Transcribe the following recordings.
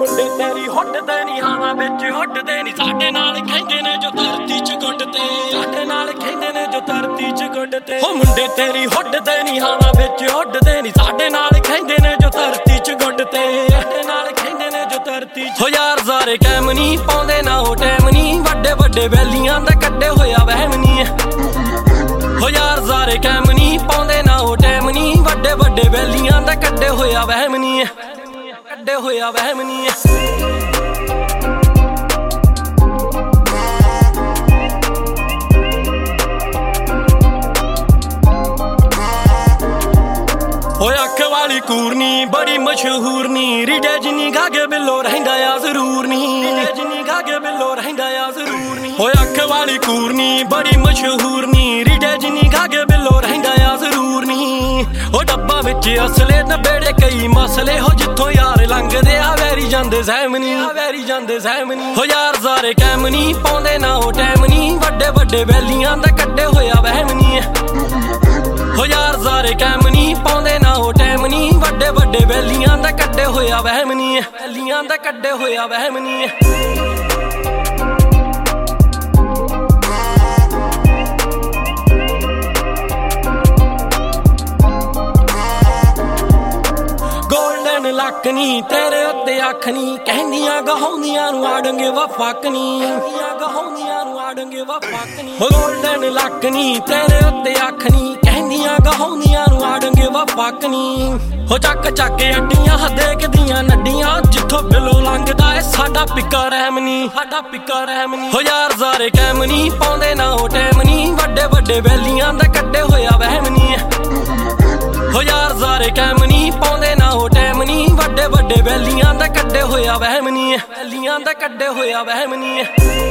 ਮੁੰਡੇ ਤੇਰੀ ਹੁੱਟਦੇ ਨੀ ਹਵਾ ਵਿੱਚ ਹੁੱਟਦੇ ਨੀ ਸਾਡੇ ਨਾਲ ਖੈਂਦੇ ਨੇ ਜੋ ਧਰਤੀ 'ਚ ਗੁੱਟ ਤੇ ਸਾਡੇ ਨਾਲ ਖੈਂਦੇ ਨੇ ਜੋ ਧਰਤੀ 'ਚ ਗੁੱਟ ਤੇ ਉਹ ਮੁੰਡੇ ਤੇਰੀ ਹੁੱਟਦੇ ਨੀ ਹਵਾ ਵਿੱਚ ਉੱਡਦੇ ਨੀ ਸਾਡੇ ਨਾਲ ਖੈਂਦੇ ਨੇ ਜੋ ਧਰਤੀ 'ਚ ਗੁੱਟ ਤੇ ਸਾਡੇ ਨਾਲ ਖੈਂਦੇ ਨੇ ਜੋ ਧਰਤੀ 'ਚ ਹੋ ਯਾਰ ਜ਼ਾਰੇ ਕੈਮ ਨੀ ਪਾਉਂਦੇ ਨਾ ਉਹ ਟਾਈਮ ਨੀ ਵੱਡੇ ਵੱਡੇ ਵੈਲੀਆਂ ਦਾ ਕੱਢੇ ਹੋਇਆ ਵਹਿਮ ਨੀ ਹੋ ਯਾਰ ਜ਼ਾਰੇ ਕੈਮ ਨੀ ਪਾਉਂਦੇ ਨਾ ਉਹ ਟਾਈਮ ਨੀ ਵੱਡੇ ਵੱਡੇ ਵੈਲੀਆਂ ਦਾ ਕੱਢੇ ਹੋਇਆ ਵਹਿਮ ਨੀ ਕੱਢੇ ਹੋਇਆ ਵਹਿਮ ਨੀ ਹੋਏ ਅੱਖ ਵਾਲੀ ਕੂਰਨੀ ਬੜੀ ਮਸ਼ਹੂਰ ਨੀ ਰੀਡੇ ਜਿੰਨੀ ਗਾਗੇ ਬਿੱਲੋ ਰਹਿੰਦਾ ਆ ਜ਼ਰੂਰ ਨੀ ਰੀਡੇ ਜਿੰਨੀ ਗਾਗੇ ਬਿੱਲੋ ਰਹਿੰਦਾ ਆ ਜ਼ਰੂਰ ਨੀ ਹੋਏ ਅੱਖ ਵਾਲੀ ਕੂਰਨੀ ਬੜੀ ਮਸ਼ਹੂਰ ਨੀ ਰੀਡੇ ਜਿੰਨੀ ਗਾਗੇ ਬਿੱਲੋ ਰਹਿੰਦਾ ਆ ਜ਼ਰੂਰ ਨੀ ਉਹ ਡੱਬਾ ਵਿੱਚ ਅਸਲੇ ਨਬੇੜੇ ਕਈ ਮਸਲੇ ਹੋ ਜਿੱਥੋਂ ਯਾਰ ਲੰਘਦੇ ਆ ਵੈਰੀ ਜਾਂਦੇ ਸਹਿਮਨੀ ਆ ਵੈਰੀ ਜਾਂਦੇ ਸਹਿਮਨੀ ਹੋ ਯਾਰ ਜ਼ਾਰੇ ਕੈਮ ਨੀ ਪਾਉਂਦੇ ਨਾ ਉਹ ਟਾਈਮ ਨੀ ਵੱਡੇ ਵੱਡੇ ਵੈਲੀਆਂ ਦਾ ਕੱਢੇ ਹੋਇਆ ਵਹਿਮ ਨੀ ਹੋ ਯਾਰ ਜ਼ਾਰੇ ਕੈਮ ਨੀ ਪਾਉਂਦੇ ਨਾ ਉਹ ਟਾਈਮ ਨੀ ਵੱਡੇ ਵੱਡੇ ਵੈਲੀਆਂ ਦਾ ਕੱਢੇ ਹੋਇਆ ਵਹਿਮ ਨੀ ਵੈਲੀਆਂ ਦਾ ਕੱਢੇ ਹੋਇਆ ਵਹਿਮ ਨੀ ਗੋਲਡਨ ਲੱਕ ਨੀ ਤੇਰੇ ਉੱਤੇ ਅੱਖ ਨੀ ਕਹਿੰਦੀਆਂ ਗਹਾਉਂਦੀਆਂ ਨੂੰ ਆੜਨਗੇ ਵਫਾਕ ਨੀ ਕਹਿੰਦੀਆਂ ਗਹਾਉਂਦੀਆਂ ਨੂੰ ਆੜਨਗੇ ਵਫਾਕ ਨੀ ਗੋਲਡਨ ਲੱਕ ਨੀ ਤੇਰੇ ਉੱਤੇ ਅੱਖ ਨੀ ਕਹਿੰਦੀਆਂ ਗਹਾਉਂਦੀਆਂ ਨੂੰ ਆੜਨਗੇ ਵਫਾਕ ਨੀ ਹੋ ਚੱਕ ਚੱਕ ਅੱਡੀਆਂ ਦੇਖਦੀਆਂ ਨੱਡੀਆਂ ਜਿੱਥੋਂ ਬਿੱਲੋ ਲੰਘਦਾ ਏ ਸਾਡਾ ਪਿੱਕਾ ਰਹਿਮ ਨੀ ਸਾਡਾ ਪਿੱਕਾ ਰਹਿਮ ਨੀ ਹੋ ਯਾਰ ਜ਼ਾਰੇ ਕੈਮ ਨੀ ਪਾਉਂਦੇ ਨਾ ਉਹ ਟਾਈਮ ਨੀ ਵੱਡੇ ਵੱਡੇ ਵੈਲੀਆਂ ਦਾ ਕੱਢੇ ਹੋਇਆ ਵਹਿਮ ਨੀ ਹੋ ਯਾਰ ਜ਼ਾਰੇ ਕੈਮ ਨੀ ਪਾਉਂਦੇ ਨਾ ਉਹ ਟਾਈਮ ਨੀ ਵੱਡੇ ਵੱਡੇ ਵੈਲੀਆਂ ਦਾ ਕੱਢੇ ਹੋਇਆ ਵਹਿਮ ਨੀ ਵੈਲੀਆਂ ਦਾ ਕੱਢੇ ਹੋਇਆ ਵਹਿਮ ਨੀ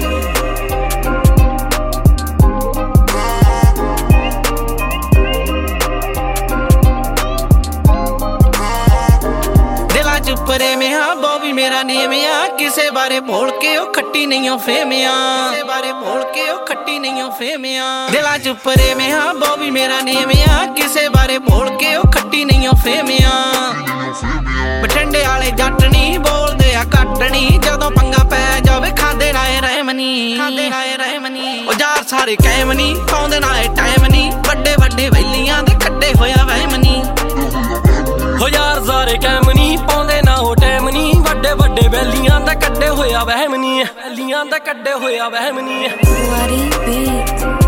ਪ੍ਰੇਮਿਆ ਬੋਬੀ ਮੇਰਾ ਨੇਮ ਆ ਕਿਸੇ ਬਾਰੇ ਭੋਲ ਕੇ ਉਹ ਖੱਟੀ ਨਹੀਂ ਫੇਮਿਆ ਕਿਸੇ ਬਾਰੇ ਭੋਲ ਕੇ ਉਹ ਖੱਟੀ ਨਹੀਂ ਫੇਮਿਆ ਦਿਲਾਂ ਚ ਪ੍ਰੇਮਿਆ ਬੋਬੀ ਮੇਰਾ ਨੇਮ ਆ ਕਿਸੇ ਬਾਰੇ ਭੋਲ ਕੇ ਉਹ ਖੱਟੀ ਨਹੀਂ ਫੇਮਿਆ ਬਟੰਡੇ ਵਾਲੇ ਜੱਟ ਨਹੀਂ ਬੋਲਦੇ ਆ ਕੱਟਣੀ ਜਦੋਂ ਪੰਗਾ ਪੈ ਜਾਵੇ ਖਾਂਦੇ ਰਾਏ ਰਹਿਮਨੀ ਖਾਂਦੇ ਰਾਏ ਰਹਿਮਨੀ ਉਹ ਯਾਰ ਸਾਰੇ ਕੈਮ ਨਹੀਂ ਪਾਉਂਦੇ ਨਾ ਟਾਈਮ ਨਹੀਂ ਵੱਡੇ ਵੱਡੇ ਵੈਲੀਆਂ ਦੇ ਕੱਢੇ ਹੋਇਆ ਵਹਿਮ ਨੀ ਹੋ ਯਾਰ ਜ਼ਾਰੇ ਕੈਮ ਨੀ ਪਾਉਂਦੇ ਨਾ ਉਹ ਟਾਈਮ ਨੀ ਵੱਡੇ ਵੱਡੇ ਵੈਲੀਆਂ ਦਾ ਕੱਢੇ ਹੋਇਆ ਵਹਿਮ ਨੀ ਵੈਲੀਆਂ ਦਾ ਕੱਢੇ ਹੋਇਆ ਵਹਿਮ ਨੀ